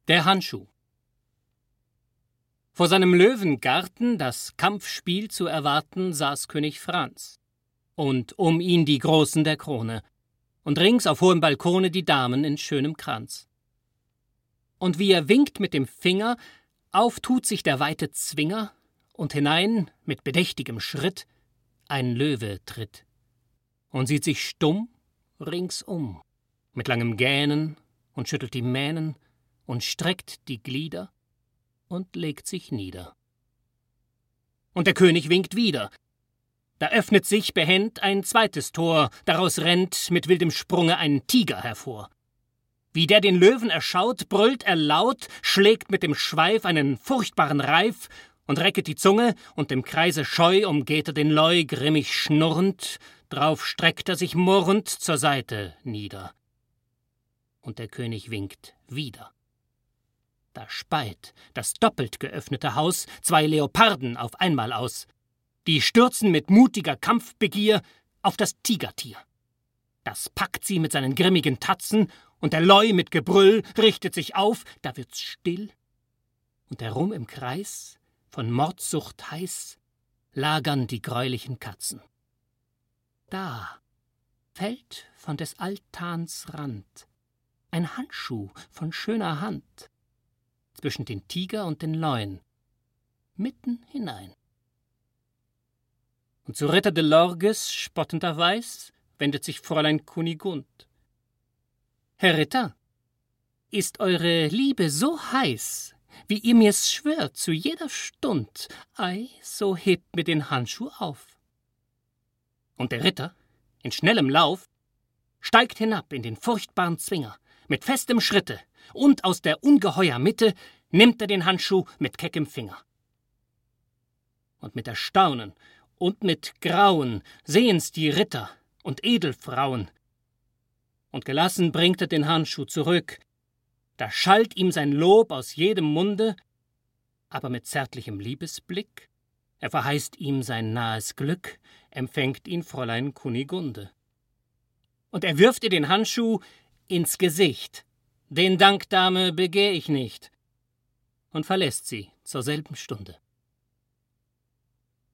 Der Handschuh. Vor seinem Löwengarten das Kampfspiel zu erwarten, saß König Franz. Und um ihn die Großen der Krone. Und rings auf hohem Balkone die Damen in schönem Kranz. Und wie er winkt mit dem Finger, auftut sich der weite Zwinger, und hinein, mit bedächtigem Schritt, ein Löwe tritt. Und sieht sich stumm ringsum, mit langem Gähnen, und schüttelt die Mähnen, und streckt die Glieder, und legt sich nieder. Und der König winkt wieder. Da öffnet sich behend ein zweites Tor, daraus rennt mit wildem Sprunge ein Tiger hervor. Wie der den Löwen erschaut, brüllt er laut, schlägt mit dem Schweif einen furchtbaren Reif und recket die Zunge, und im Kreise scheu umgeht er den Leu, grimmig schnurrend, drauf streckt er sich murrend zur Seite nieder. Und der König winkt wieder. Da speit das doppelt geöffnete Haus 2 Leoparden auf einmal aus. Die stürzen mit mutiger Kampfbegier auf das Tigertier. Das packt sie mit seinen grimmigen Tatzen, und der Leu mit Gebrüll richtet sich auf, da wird's still. Und herum im Kreis, von Mordsucht heiß, lagern die greulichen Katzen. Da fällt von des Altans Rand ein Handschuh von schöner Hand, zwischen den Tiger und den Leuen, mitten hinein. Und zu Ritter de Lorges spottenderweis wendet sich Fräulein Kunigund. »Herr Ritter, ist eure Liebe so heiß, wie ihr mir's schwört zu jeder Stund, ei, so hebt mir den Handschuh auf.« Und der Ritter, in schnellem Lauf, steigt hinab in den furchtbaren Zwinger, mit festem Schritte, und aus der ungeheuer Mitte nimmt er den Handschuh mit keckem Finger. Und mit Erstaunen und mit Grauen sehen's die Ritter und Edelfrauen. Und gelassen bringt er den Handschuh zurück, da schallt ihm sein Lob aus jedem Munde, aber mit zärtlichem Liebesblick, er verheißt ihm sein nahes Glück, empfängt ihn Fräulein Kunigunde. Und er wirft ihr den Handschuh ins Gesicht. »Den Dank, Dame, begehr ich nicht«, und verlässt sie zur selben Stunde.